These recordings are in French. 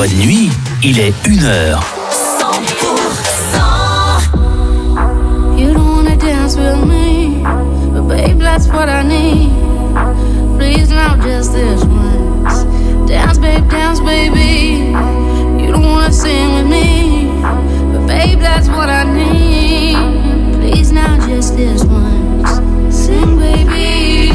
Bonne nuit, il est 1h. 100%. You don't wanna dance with me, but babe, that's what I need. Please now just this once. Dance, baby. You don't wanna sing with me, but babe, that's what I need. Please now just this once. Sing, baby.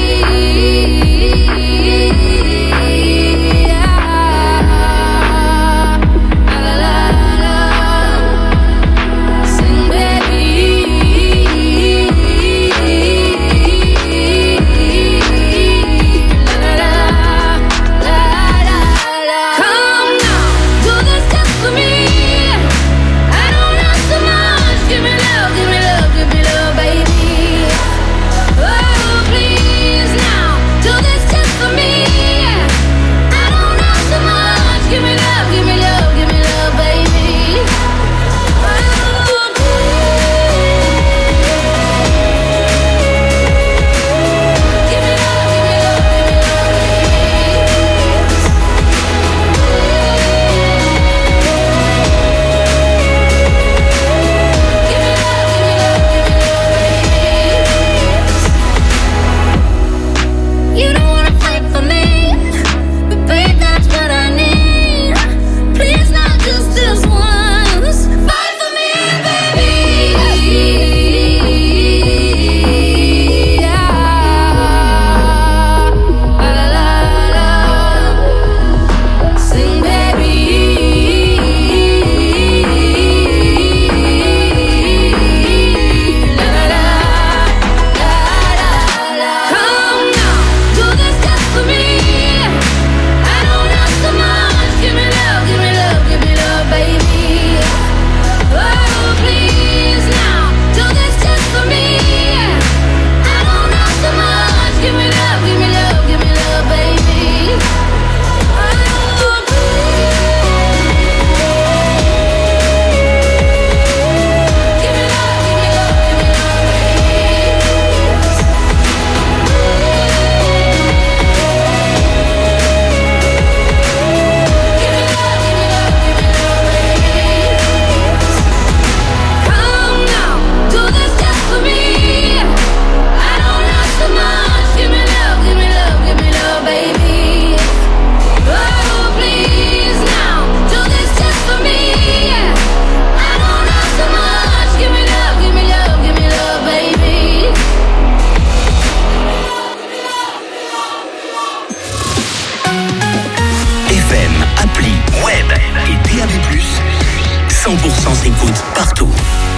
s'écoute partout.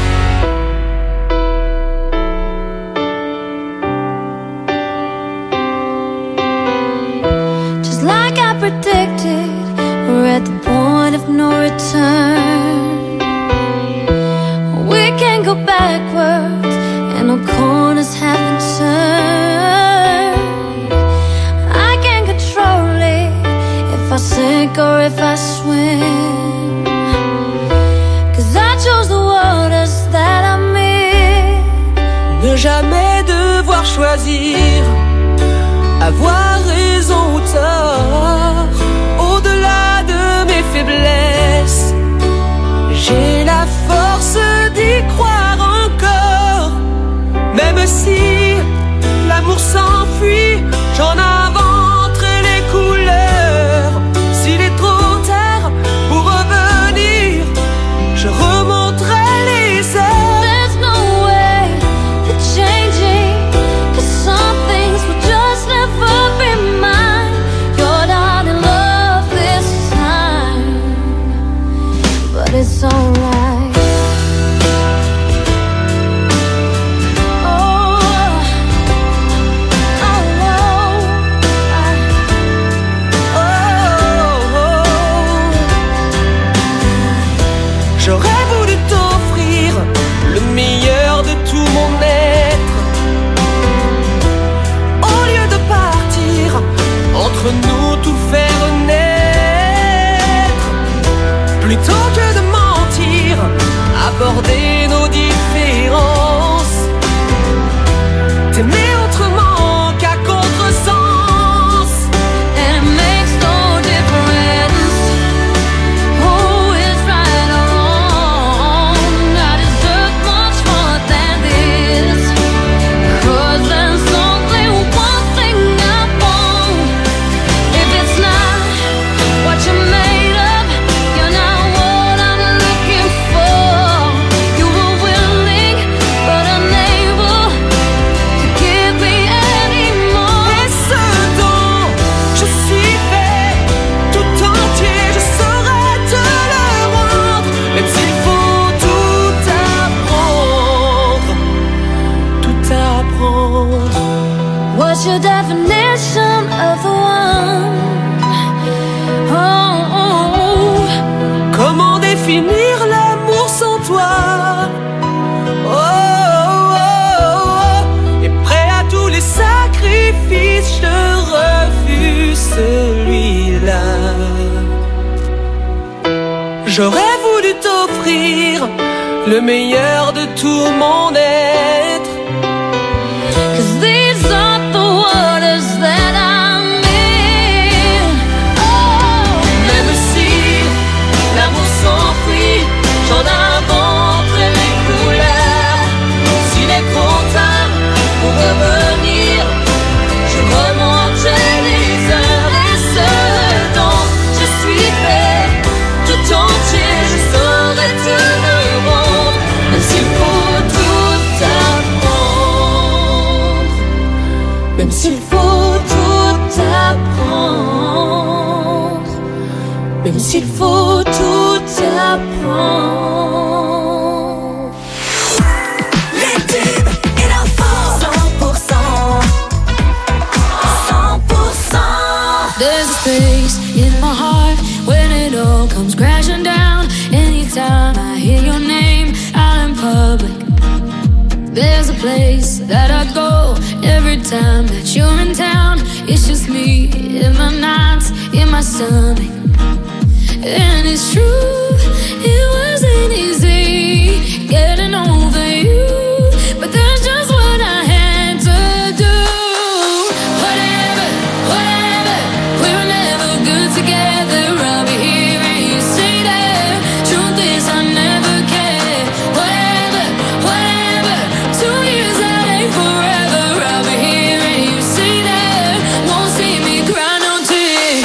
Just like I predicted, we're at the point of no return. We can't go backwards, and no corners haven't turned. I can't control it, if I sink or if I swim. 'Cause I chose the waters that I'm in. Ne jamais devoir choisir, avoir raison ou tort, au-delà de mes faiblesses, j'ai la force d'y croire encore. Même si l'amour s'enfuit, j'en inventerai les couleurs. S'il est trop tard pour revenir, je remonterai les heures. There's no way to changing, 'cause some things will just never be mine. You're not in love this time, but it's alright. J'aurais voulu t'offrir le meilleur de tout mon être. Au lieu de partir, entre nous tout faire naître. Plutôt que de mentir, aborder nos différences. T'aimer autrement qu'à contresens. And it makes no difference What's your definition of the one? Comment définir l'amour sans toi? Et prêt à tous les sacrifices, je refuse celui-là. J'aurais voulu t'offrir le meilleur de tout mon être. 'Cause these are the waters that I'm in. Oh. Même si l'amour s'enfuit, j'en inventerai les couleurs. S'il est trop tard pour revenir, je remonterai les heures. Et ce dont je suis fait, tout entier, je saurai te le rendre. Même s'il faut tout apprendre, même s'il faut tout apprendre, même s'il faut tout apprendre. Les tubes et l'info 100%. 100%. There's a space in my heart when it all comes crashing down. Anytime I hear your name out in public, there's a place that I go every time that you're in town. It's just me in the nights, in my stomach. And it's true, it wasn't easy getting over you, but that's just what I had to do. Whatever, whatever, we were never good together. I'll be here and you say that. Truth is I never cared. Whatever, whatever, 2 years that ain't forever. I'll be here and you say that. Won't see me cry no tears.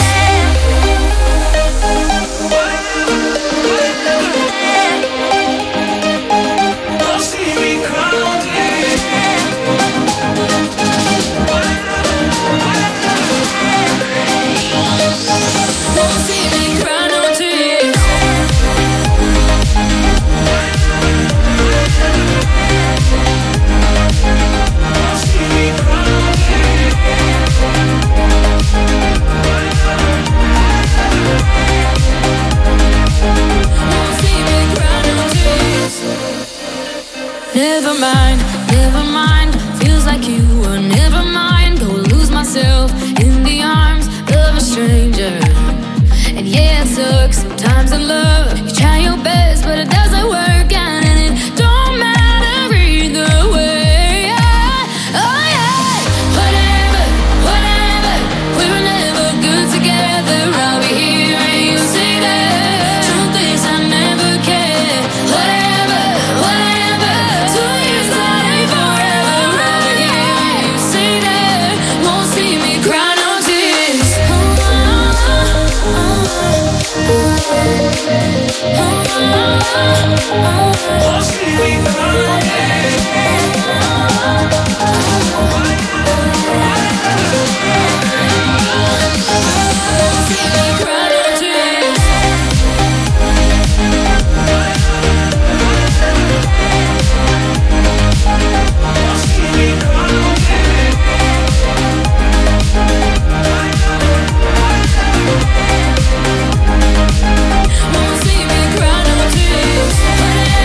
Won't see me cry no tears. Won't see me cry no tears. Never mind, never mind. Feels like you were never mine. Go lose myself in the arms of a stranger. And yeah, it sucks sometimes in love. You try your best, but it doesn't work out, and it don't matter either way. Oh yeah, whatever, whatever. We were never good together. I'll be here and you say that. Truth is I never cared. Whatever, whatever. 2 years that ain't forever. I'll be here and you say that. Won't see me cry no tears. Won't see me cry no tears.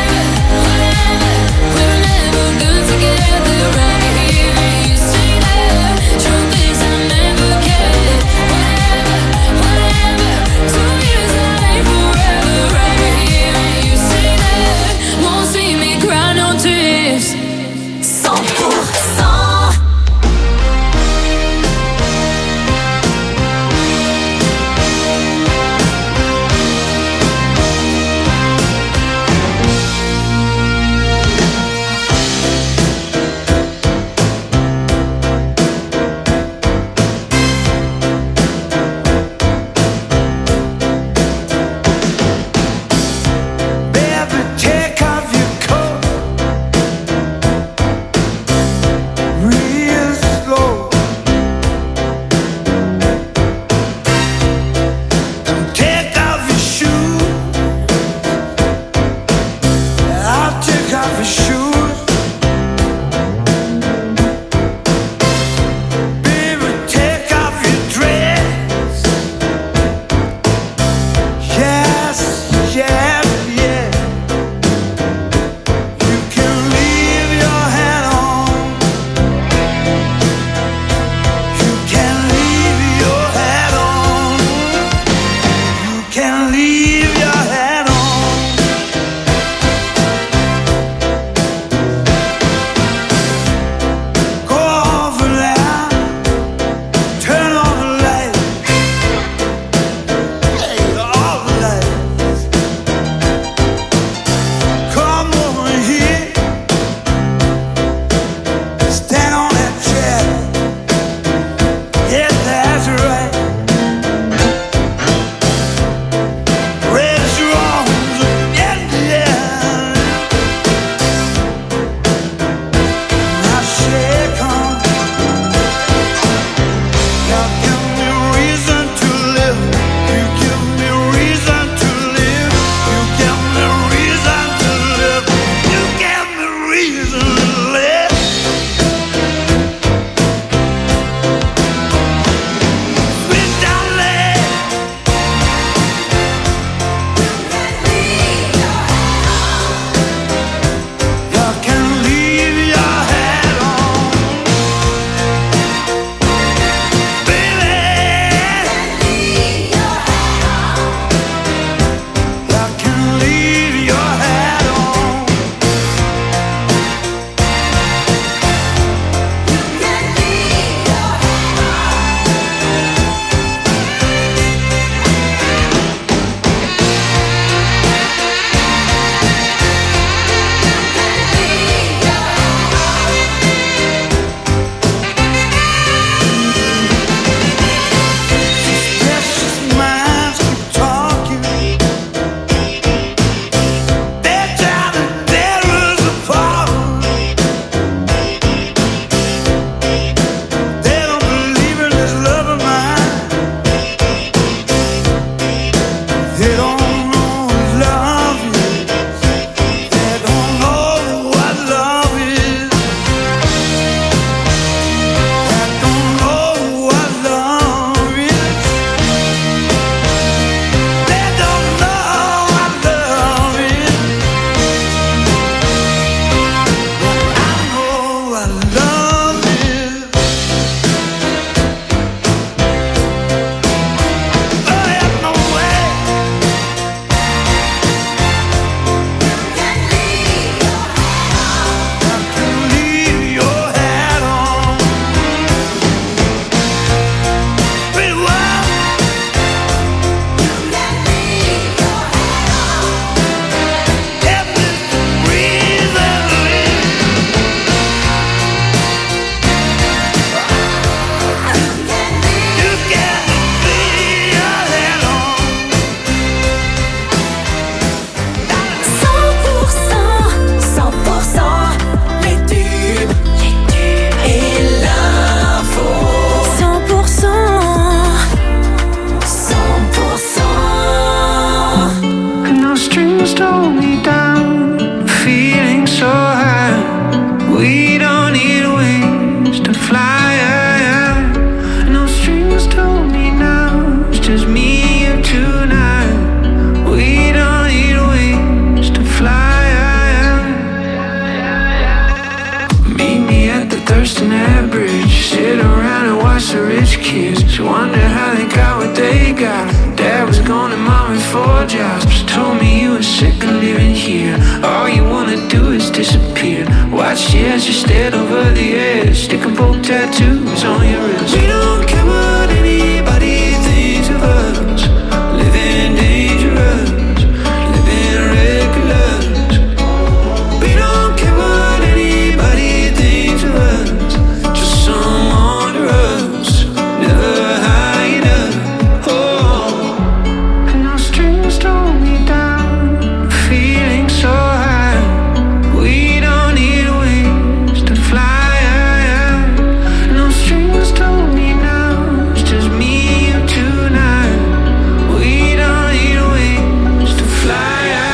the bridge, sit around and watch the rich kids. She wondered how they got what they got. Dad was gone and mom had 4 jobs. Just told me you were sick of living here. All you wanna do is disappear. Watch you as you stared over the edge, sticking both tattoos on your wrist. We don't care what anybody thinks of us. Living dangerous, living reckless. We don't care what anybody thinks of us. Just some under us, never hide us. Oh, and those strings hold me down, feeling so high. We don't need wings to fly. And those strings hold me down, it's just me and you tonight. We don't need wings to fly.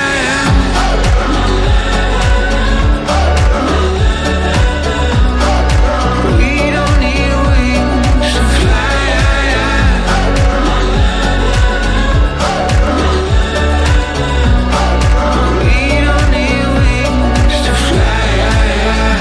We don't need wings to fly. We don't need wings to fly.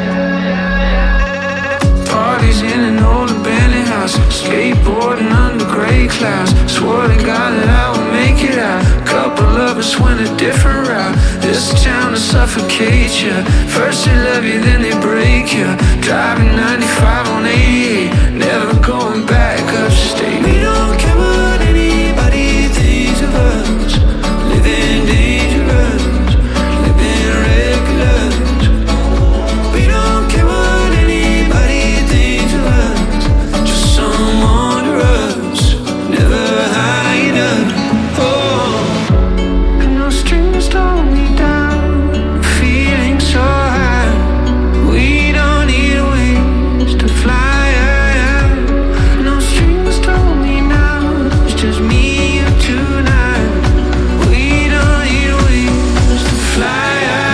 Parties in an old abandoned house, skateboarding under gray clouds. Swore to God that I would make it out. Couple of us went a different route. This town will suffocate you. First they love you, then they break you. Driving 95 on 88, never going back upstate. We don't care what anybody thinks of us. Living dangerous, living reckless. We don't care what anybody thinks of us. Just some under us, never hide us. Oh, and those strings hold me down, feeling so high. We don't need wings to fly. And those strings hold me now, it's just me and you tonight. We don't need wings to fly.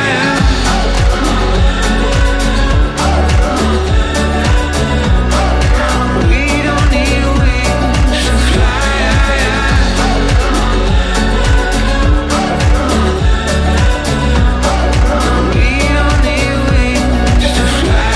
We don't need wings to fly. We don't need wings to fly.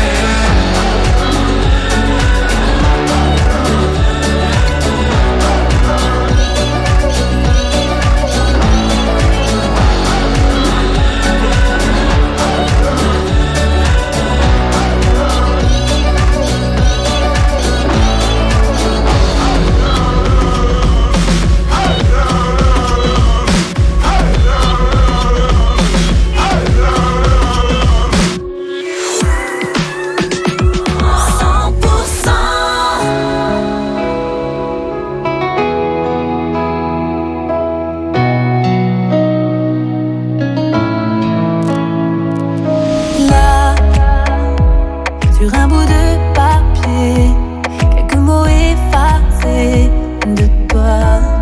Là, sur un bout de papier, quelques mots effacés de toi.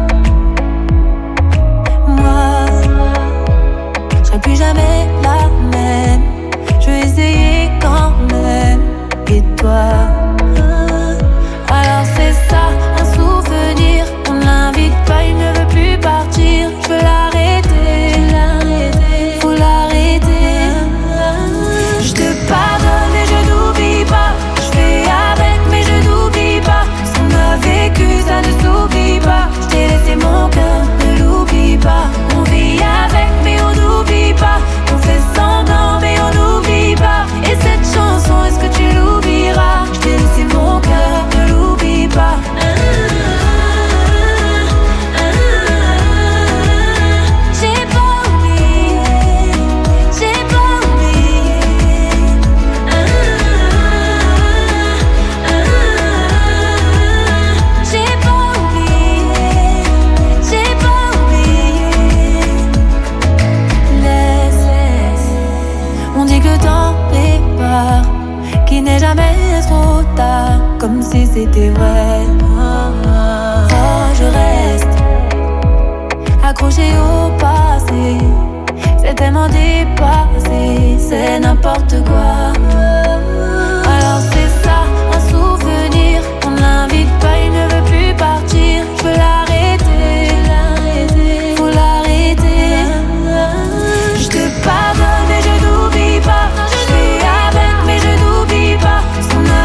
Moi, je serai plus jamais la même. Je vais essayer quand même. Et toi? Alors c'est ça, un souvenir. On l'invite pas, il ne veut plus partir. Je veux l'arrêter, faut l'arrêter. Je te pardonne et je n'oublie pas. Je fais avec mais je n'oublie pas. Ce qu'on a vécu ça ne s'oublie pas. Je t'ai laissé mon cœur, ne l'oublie pas. On vit avec mais on n'oublie pas. On fait semblant mais on n'oublie pas. Et cette chanson, est-ce que tu l'oublieras? Je t'ai laissé mon cœur, ne l'oublie pas. J'ai pas oublié, j'ai pas oublié. J'ai pas oublié, j'ai pas oublié. Laisse, on dit que le temps répare, qu'il n'est jamais trop tard, comme si c'était vrai. Oh, je reste accroché au passé, c'est tellement dépassé, c'est n'importe quoi. Alors c'est ça, un souvenir. On l'invite pas, il ne veut plus partir. Je veux l'arrêter, faut l'arrêter. Je te pardonne et je n'oublie pas. Je fais avec mais je n'oublie pas. Ce qu'on a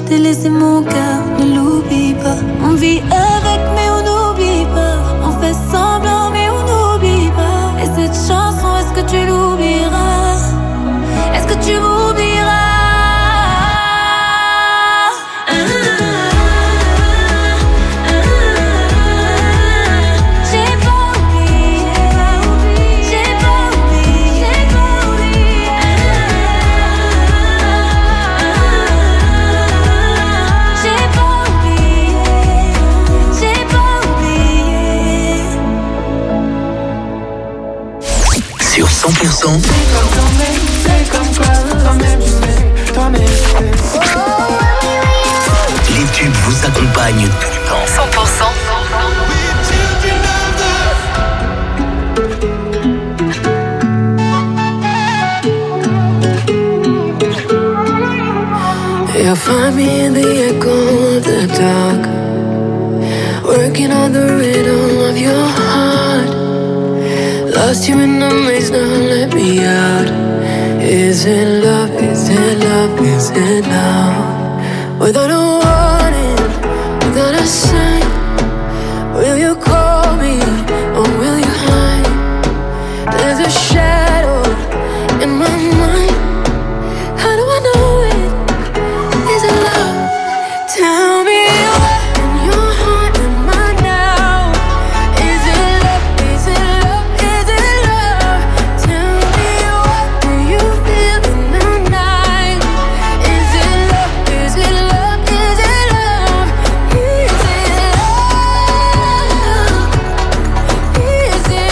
t'ai laissé mon cœur, ne l'oublie pas. On vit avec mais on n'oublie pas. On fait semblant mais on n'oublie pas. Et cette chanson, est-ce que tu l'oublieras? Est-ce que tu m'oublieras? Sur 100%. Les tubes vous accompagnent tout le temps. 100%. You'll find me in the echo of the dark, working on the rhythm of your heart. Lost you in the maze, now let me out. Is it love, is it love, is it love? Without a warning, without a sign, will you call me or will you hide? There's a shadow in my mind. How do I know it? Is it love? Tell me what in your heart am I now? Is it love? Is it love? Is it love? Tell me what do you feel in the night? Is it love? Is it love? Is it love? Is it love? Is it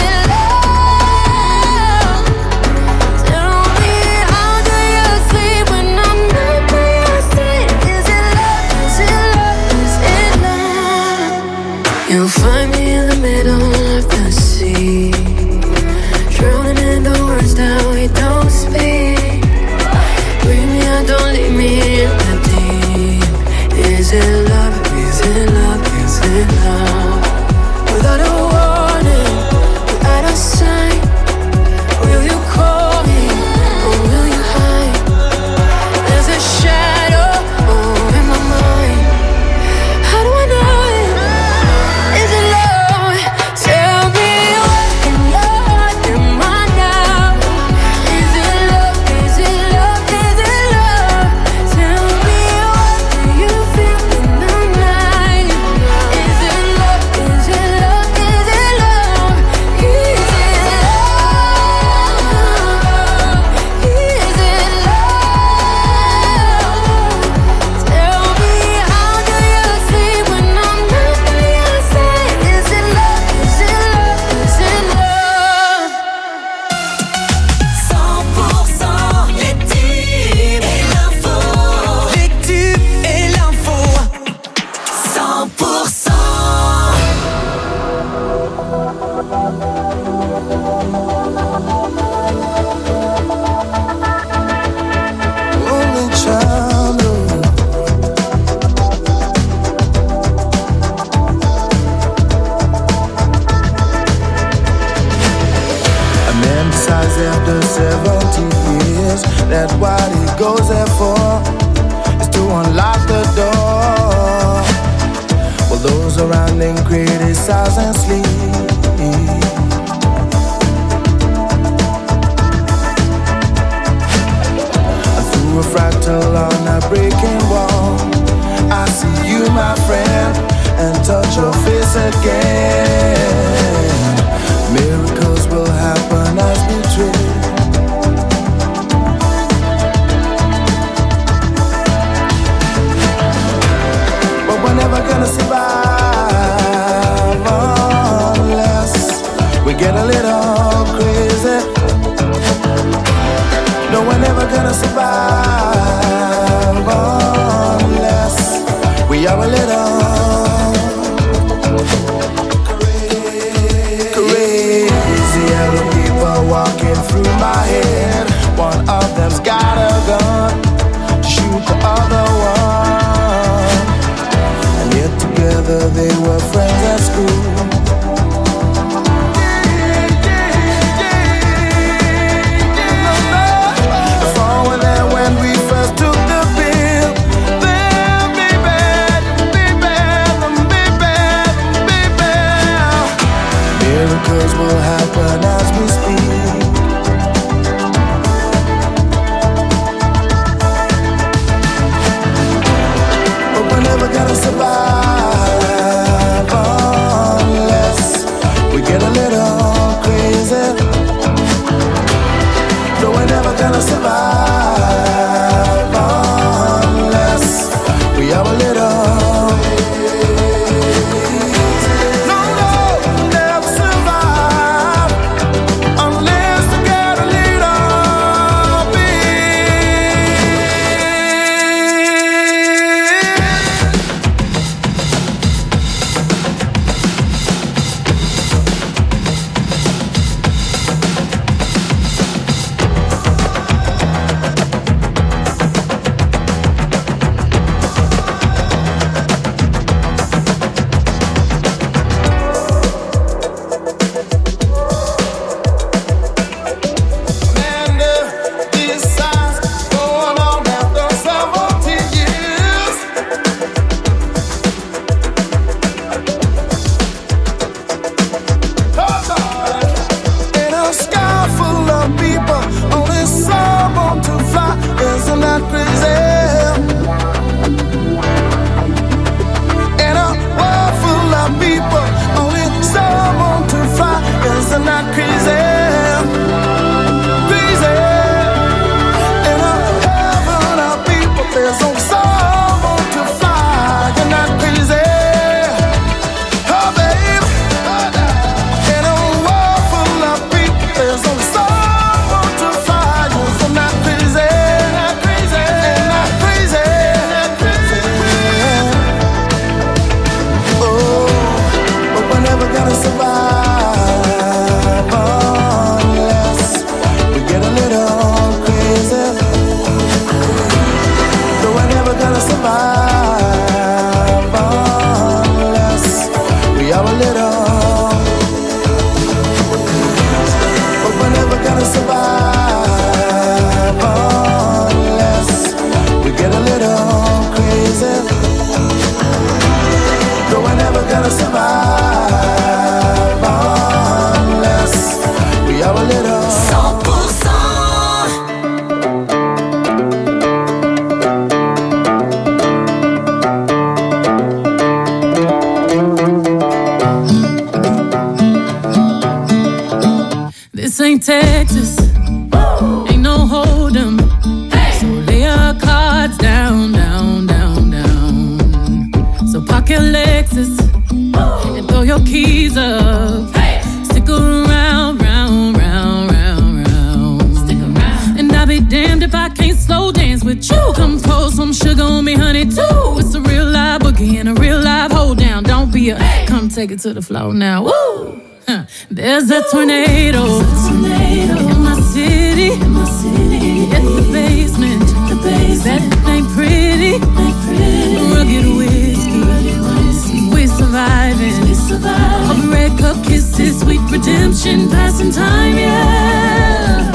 love? Tell me how do you sleep when I'm not by your side? Is it love? Is it love? Is it love? You'll find me in the middle of the sea, drowning in the words that we don't speak. Bring me out, don't leave me in the deep. Is it love? Is it love? Is it love? Without a warning, without a sign, will you call me or will you hide? There's a shadow in my mind. How do I know it? Is it love? Tell me what in your heart am I now? Is it love? Is it love? Is it love? Tell me what do you feel in the night? Is it love? Is it love? Is it love? Is it love? Is it love? Tell me how do you sleep when I'm not by your side? Is it love? Is it love? Is it love? 100% les tubes et l'info. Les tubes et l'info. 100%. Only child. A man decides after 70 years that what he goes there for is to unlock the door. While those around him criticize and sleep. Through a fractal on a breaking wall, I see you, my friend, and touch your face again. Miracles will happen as we dream. But we're never gonna survive unless we get a little crazy. No, we're never gonna survive unless we are a little crazy. Yellow people walking through my head. One of them's got a gun to shoot the other one. And yet together they were friends at school. When we first took the bill, then knows what will happen as we speak. But we're never gonna survive unless we get a little crazy. No, we're never gonna survive unless we are a little. No, never survive unless we get a little Texas, ain't no hold'em. So lay your cards down, down, down, down. So park your Lexus and throw your keys up. Stick around, round, round, round, round. Stick around. And I'll be damned if I can't slow dance with you. Come pour some sugar on me, honey, too. It's a real live boogie and a real live hold down. Don't be a come take it to the floor now. Woo! There's a tornado in my city, in the basement. That ain't pretty. Rugged whiskey, we're surviving. Of red cup kisses, sweet redemption, passing time, yeah.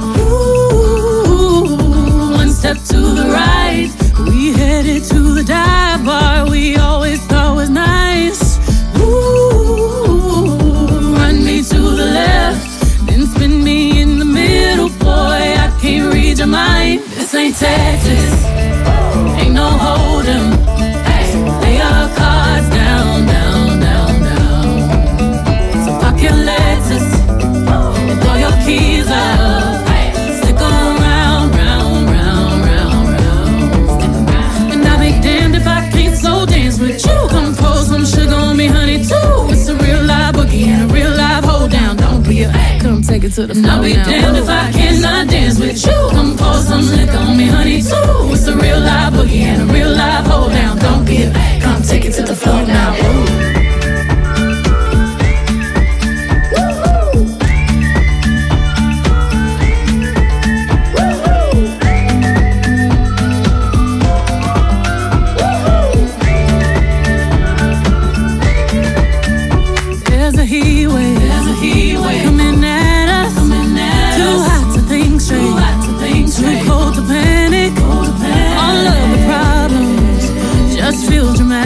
Ooh, one step to the right, we headed to the dive bar we always thought was nice. To the left, then spin me in the middle, boy, I can't read your mind. This ain't Texas, ain't no hold'em. So lay your cards down, down, down, down. So park your Lexus and throw your keys up. Stick around, round, round, round, round. And I'll be damned if I can't slow dance with you. Come pour some sugar on me, honey, too. It's a real live boogie and a real live hold down. Don't be a come take it to the floor. I'll be damned if I cannot dance with you. Come pour some liquor on me, honey, too. It's a real live boogie and a real live hold down. Don't be a come take it to the floor now. There's a heat wave coming at us. Too hot to think straight, too cold to panic. All of the problems just feel dramatic.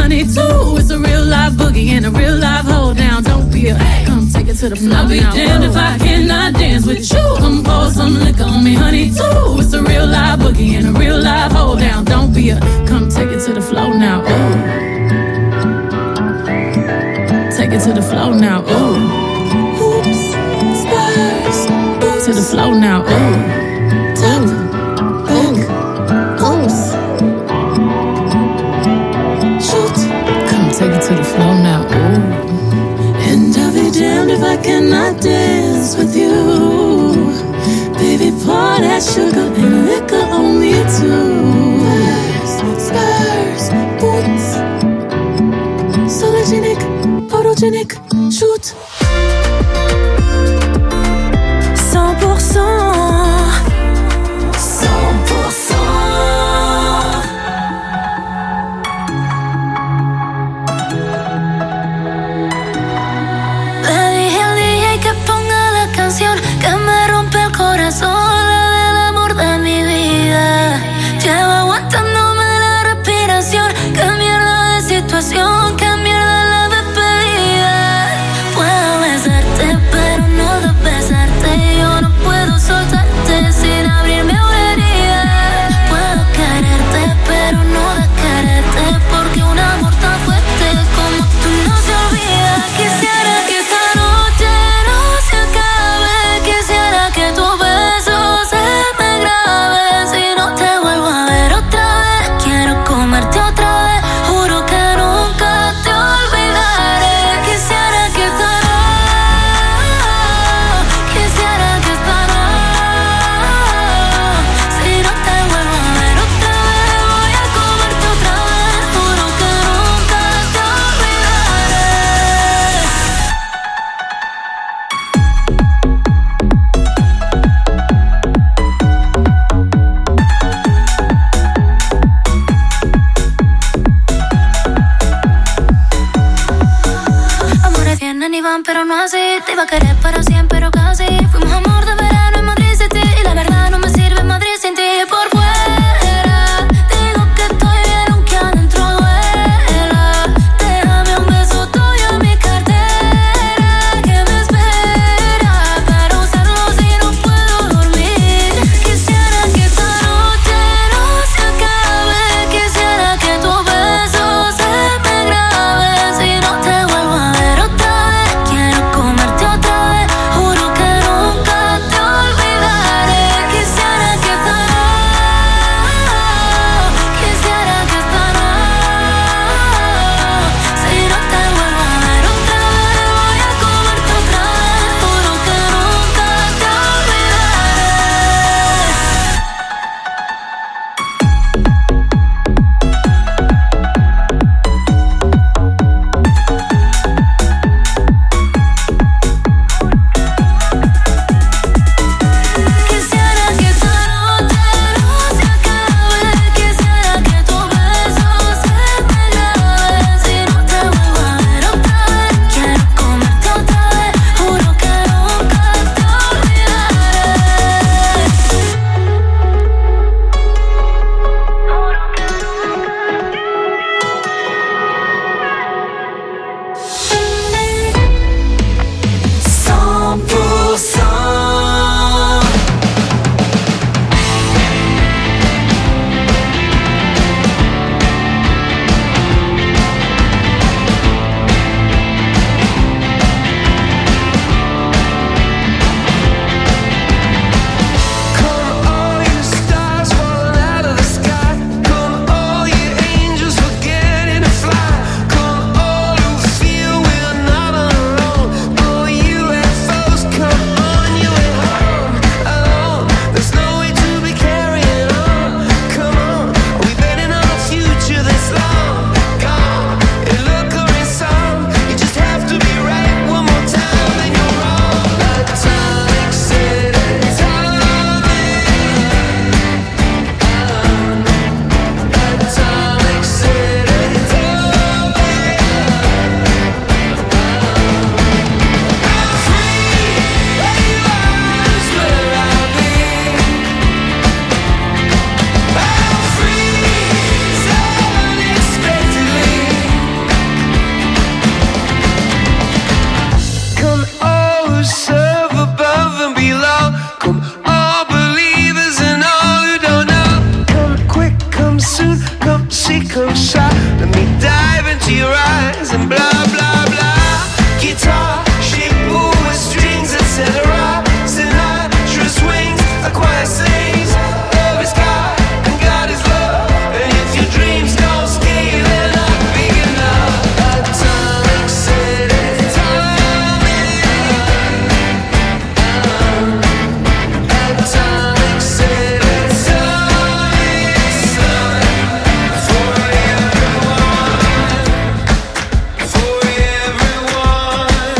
honey too. It's a real live boogie and a real live hold down. Don't be a come take it to the floor. I'll be damned if I cannot dance with you. Come pour some liquor on me, honey too. It's a real live boogie and a real live hold down. Don't be a come take it to the floor now. Ooh. Take it to the floor now. Ooh. Hoops, spurs, boots to the floor now. Ooh. Take it to the floor now, ooh. And I'll be damned if I cannot dance with you. Baby, pour that sugar and liquor on me too. Spurs, boots. Sologenic, photogenic, shoot. 100%. Que me rompe el corazón, la del amor de mi vida. Llevo aguantándome la respiración. Qué mierda de situación, qué mierda la despedida. Puedo besarte, pero no besarte. Yo no puedo soltarte sin abrirme una herida. Puedo quererte, pero no quererte, porque un amor tan fuerte como tú no se olvida. Quisiera que esta noche no se acabe. Quisiera que tu beso se me grabe. Si no te vuelvo a ver otra vez, quiero comerte otra vez. Juro que nunca te olvidaré. Quisiera que esta noche, quisiera que esta noche, si no te vuelvo a ver otra vez, voy a comerte otra vez. Juro que nunca te olvidaré. Amores vienen y van, pero no así. Te iba a querer para siempre, pero casi. Fuimos amor de verano en Madrid City. Y la verdad no me sirve Madrid sin ti. Por fuera digo que estoy bien, aunque adentro duela. Déjame un beso tuyo en mi cartera, que me espera para usarlo si no puedo dormir. Quisiera que esta noche no se acabe. Quisiera que tu beso se me grabe. Si no te vuelvo a ver otra vez, quiero comerte otra vez. Juro que nunca stars and blah blah blah. Guitar, shape, with strings, etc. Sinatra swings, a choir sings. Love is God and God is love. And if your dreams don't scale, they're not big enough. Atomic city, atomic city, atomic sun for everyone, for everyone.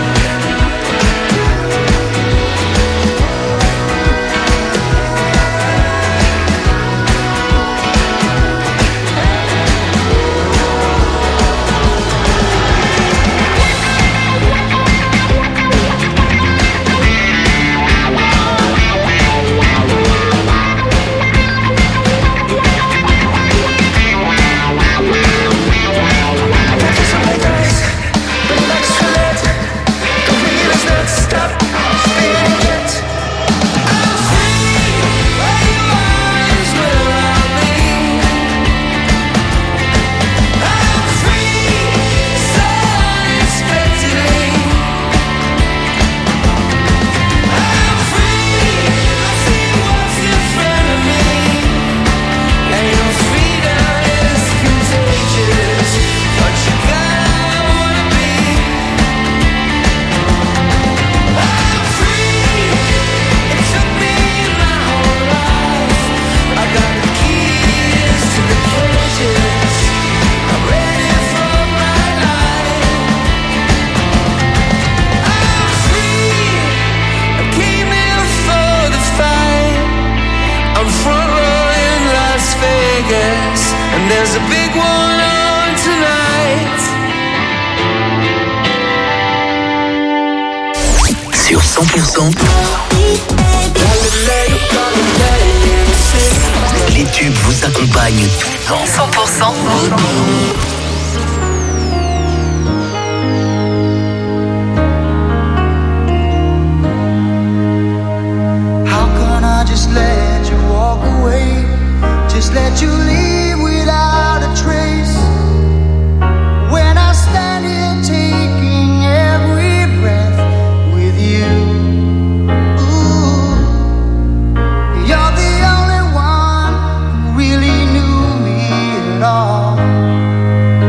There's a big one on tonight. Sur 100%, les tubes vous accompagnent tout le temps. 100%. How can I just let you walk away? Just let you leave without a trace. When I stand here taking every breath with you. Ooh, you're the only one who really knew me at all.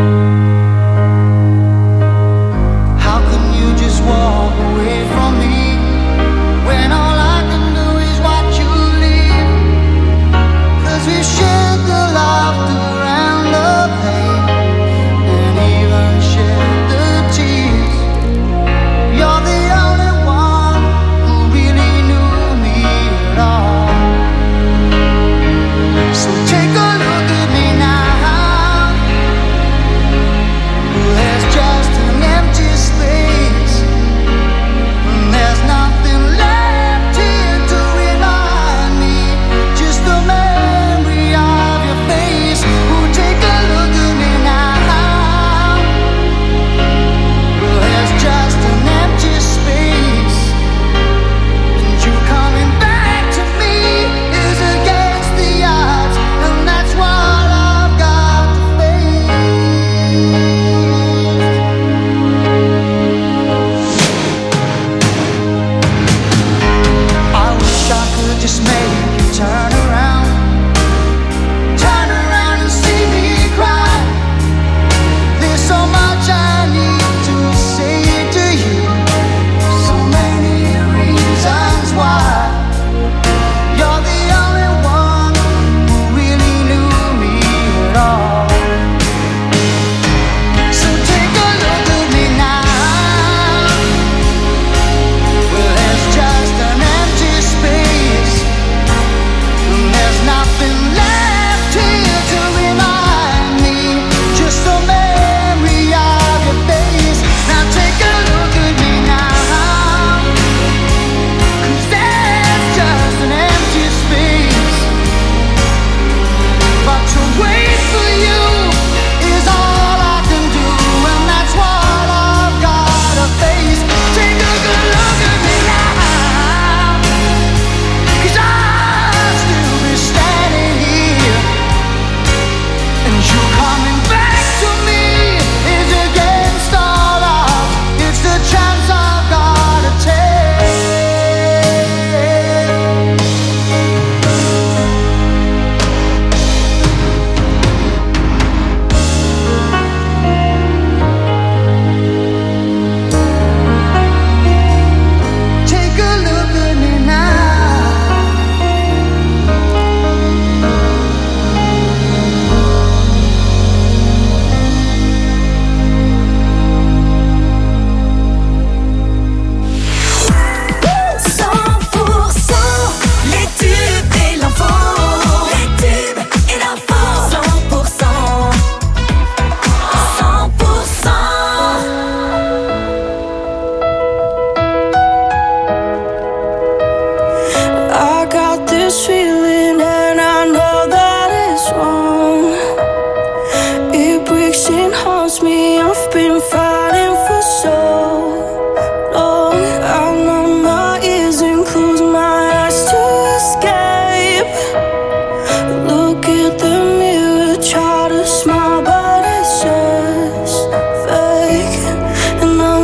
been fighting for so long. I numb my ears and close my eyes to escape. Look at the mirror, try to smile, but it's just fake. And I'm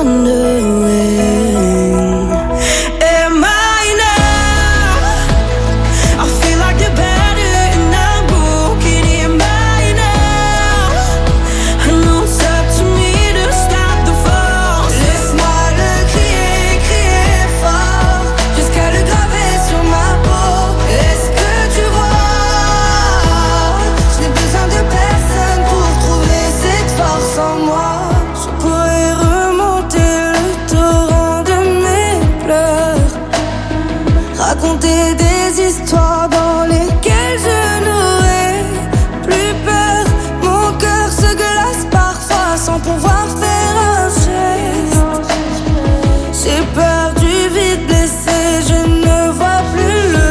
wondering, am I enough? I feel like the better and I'm broken. Am I enough? I know it's up to me to stop the fall. Laisse-moi le crier, crier fort, jusqu'à le graver sur ma peau. Est-ce que tu vois? Je n'ai besoin de personne pour trouver cette force en moi. Je pourrais remonter le torrent de mes pleurs, raconter des histoires dans lesquelles je n'aurai plus peur. Mon cœur se glace parfois sans pouvoir faire un geste. J'ai peur du vide blessé, je ne vois plus le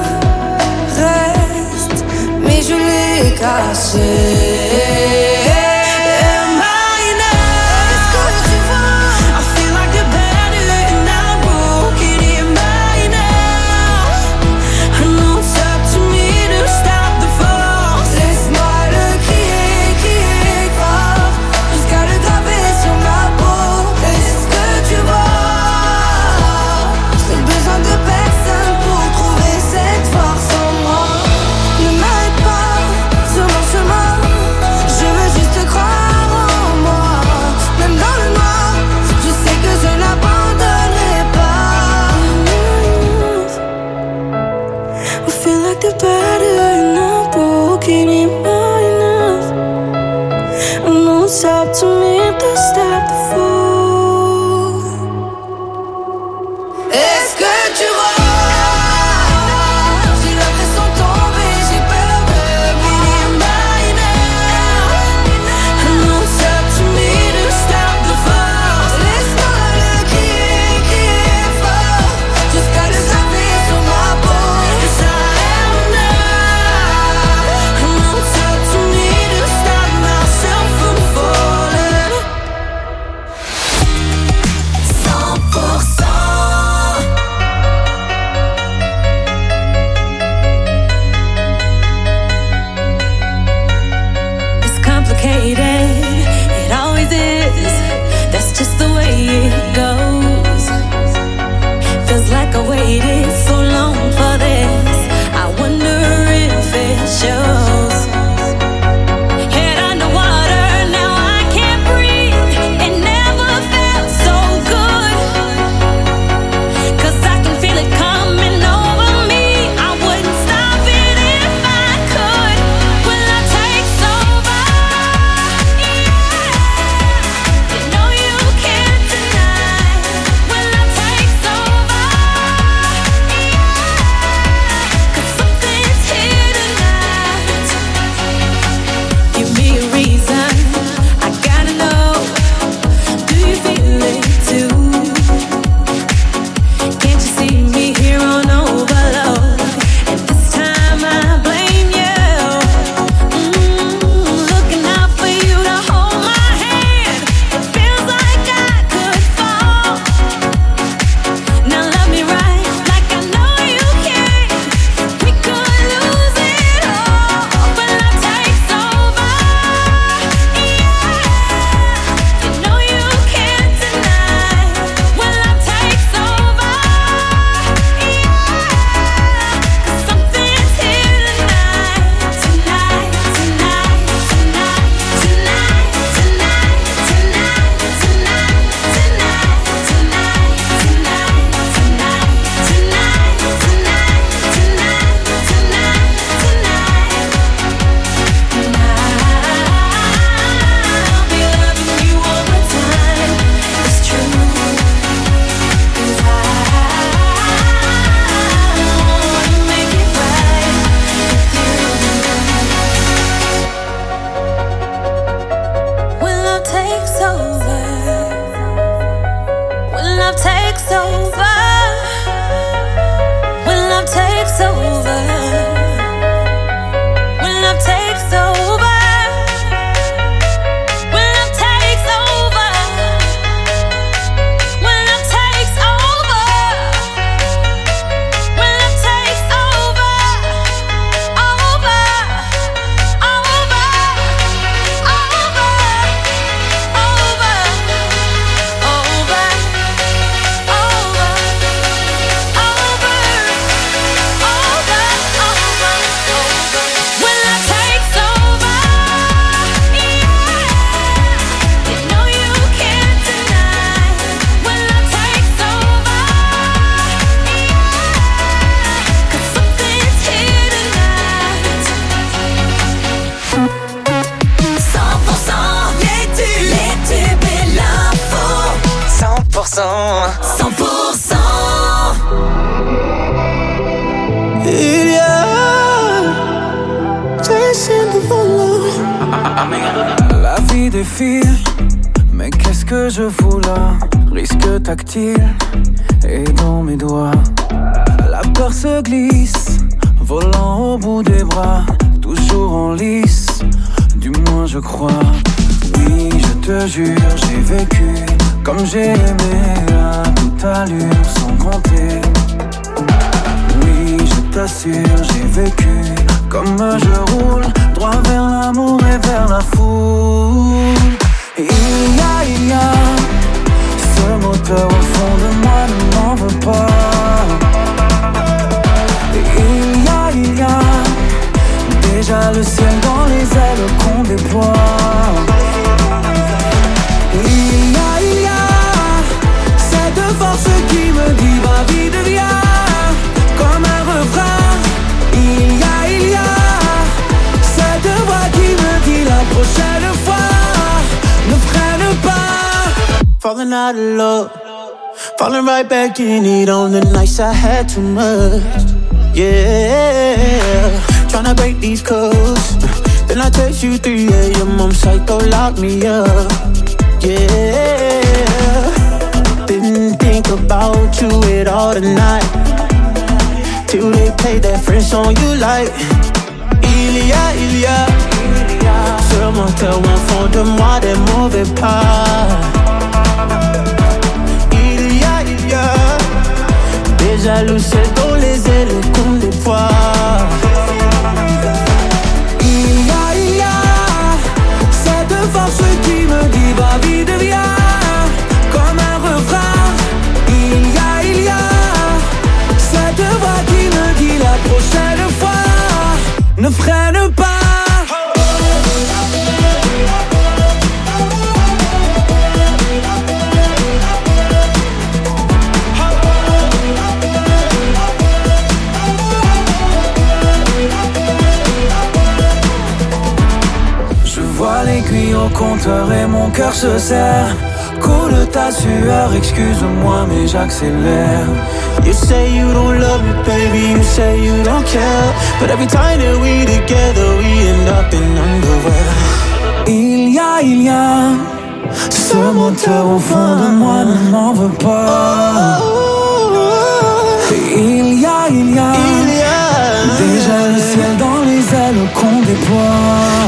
reste, mais je l'ai caché. Am I enough? Est-ce que tu vois? I feel like the better and I'm broken. Am I enough? I know it's up to me to stop the fall. Laisse-moi le crier, crier fort, jusqu'à le graver sur ma peau. Est-ce que tu vois? J'ai besoin de personne pour trouver cette force en moi. Ne m'arrête pas sur mon chemin, je veux juste croire en moi. Même dans le noir, je sais que je n'abandonnerai pas. I feel like the better and I'm broken. Am I enough? I know it's up to me to stop the fall. Est-ce que tu vois? J'ai l'impression de tomber, j'ai peur de briller. Am I enough? I know it's up to me to stop the fall. Laisse-moi le crier, crier fort, jusqu'à le graver sur ma peau. Yes, I am enough. I know it's up to me to stop myself from falling. 100%. It's complicated, it always is. That's just the way it goes. Feels like I waited so long for this. I wonder if it shows. Head underwater, now I can't breathe. It never felt so good, 'cause I can feel it coming over me. I wouldn't stop it if I could. Will I take over? Yeah. You know you can't deny. Will I take over? Yeah. 'Cause something's here tonight. Give me a reason, I gotta know. Do you feel it too? Can't you see me here on overload? And this time I blame you. Looking out for you to hold my hand. It feels like I could fall. Now love me right, like I know you can. We could lose it all. Will I take over? Yeah. You know you can't deny. Will I take over? Yeah. Something's here tonight, tonight, tonight, tonight, tonight, tonight, tonight, tonight, tonight, tonight, tonight, I'll be loving you all the time. It's true, 'cause I wanna make it right with you. When love takes over, when love takes over, when love takes over, when love takes over, when love takes 100%. Il y a la vie défile, mais qu'est-ce que je fous là? Risque tactile et dans mes doigts. La peur se glisse, volant au bout des bras, toujours en lice, du moins je crois. Oui, je te jure, j'ai vécu comme j'ai aimé à toute allure, sans compter. Oui, je t'assure, j'ai vécu comme je roule, droit vers l'amour et vers la foule. Il y a ce moteur au fond de moi, ne m'en veux pas. Il y a déjà le ciel dans les ailes qu'on déploie. Il y a cette force qui me dit ma vie devient comme un refrain. Il y a cette voix qui me dit la prochaine fois ne freine pas. falling out of love, falling right back in it on the nights I had too much. Yeah, tryna break these codes. Then I text you 3 a.m. I'm psycho, lock me up. Yeah, didn't think about you at all tonight, till they played that French song you like. Il y a ce moteur au fond de moi, des mauvais pas. Il y a des jaloux dans les ailes qu'on déploie. Il y a cette force qui me dit ma vie devient comme un refrain. Il y a cette voix qui me dit la prochaine fois ne freine pas. L'aiguille au compteur et mon cœur se serre. Coule ta sueur, excuse-moi mais j'accélère. You say you don't love me, baby, you say you don't care, but every time that we together, we end up in underwear. Il y a ce moteur au fond de moi, ne m'en veux pas. Il y a déjà le ciel dans les ailes qu'on déploie.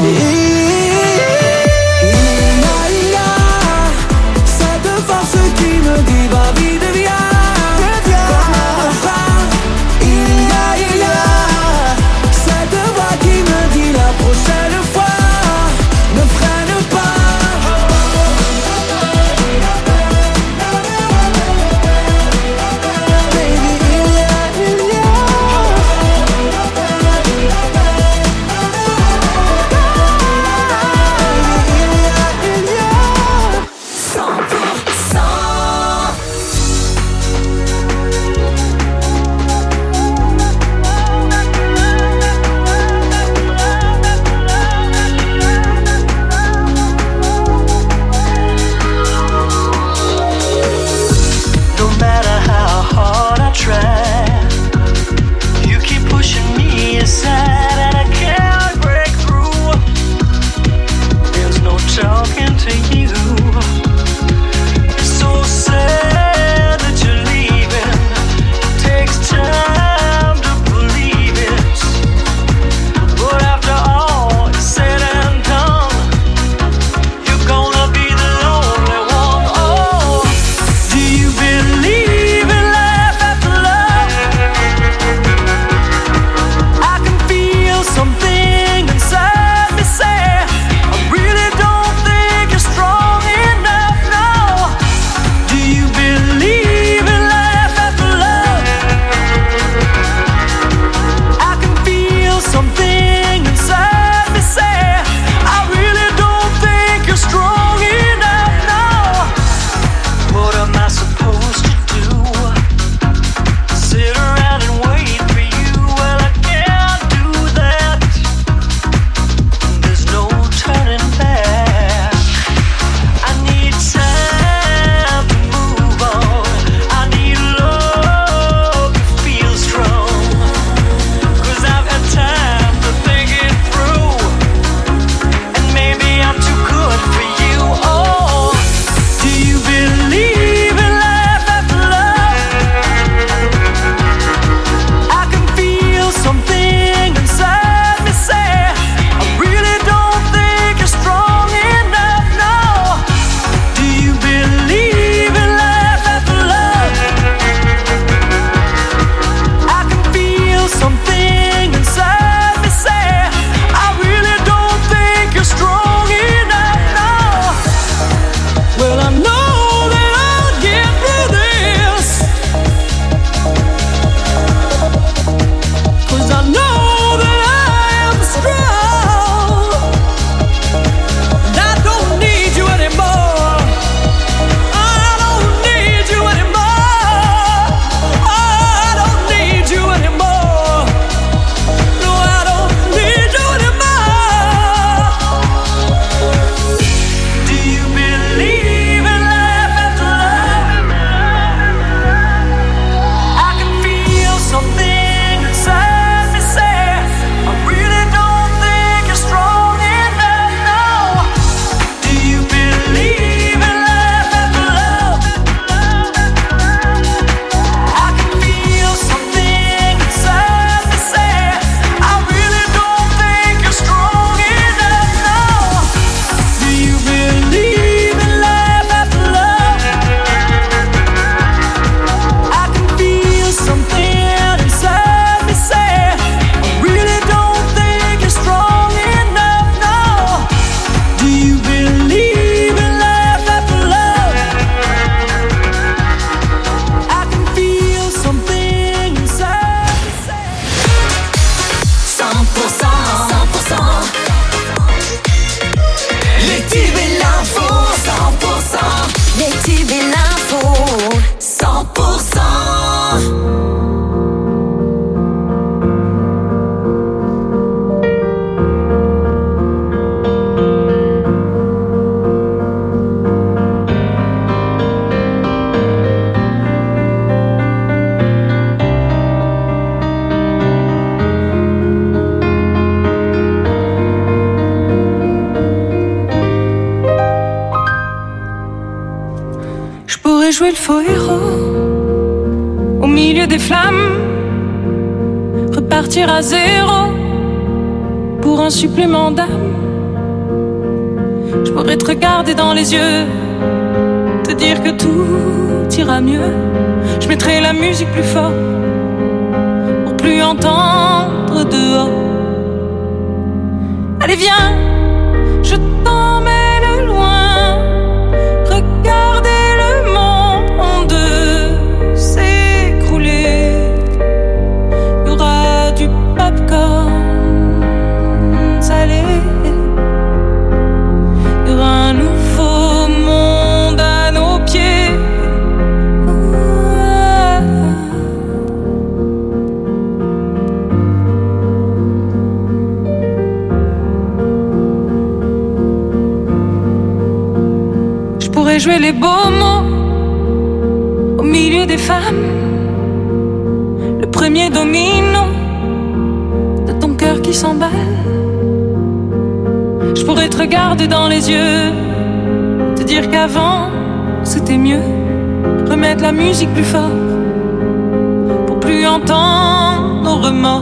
jouer le faux héros au milieu des flammes, repartir à zéro pour un supplément d'âme. Je pourrais te regarder dans les yeux, te dire que tout ira mieux. Je mettrai la musique plus fort pour plus entendre dehors. Allez viens, je t'emmène loin, regardez le monde s'écrouler. Il y aura du popcorn salé, il y aura un nouveau monde à nos pieds. Je pourrais jouer les beaux mots au milieu des femmes, le premier domino de ton cœur qui s'emballe. Je pourrais te regarder dans les yeux, te dire qu'avant c'était mieux, remettre la musique plus fort pour plus entendre nos remords.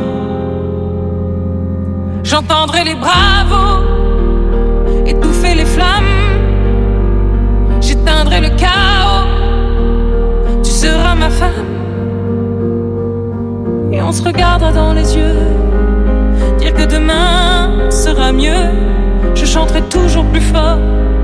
J'entendrai les bravos étouffer les flammes, j'éteindrai le chaos, tu seras ma femme. Et on se regardera dans les yeux, dire que demain sera mieux. Je chanterai toujours plus fort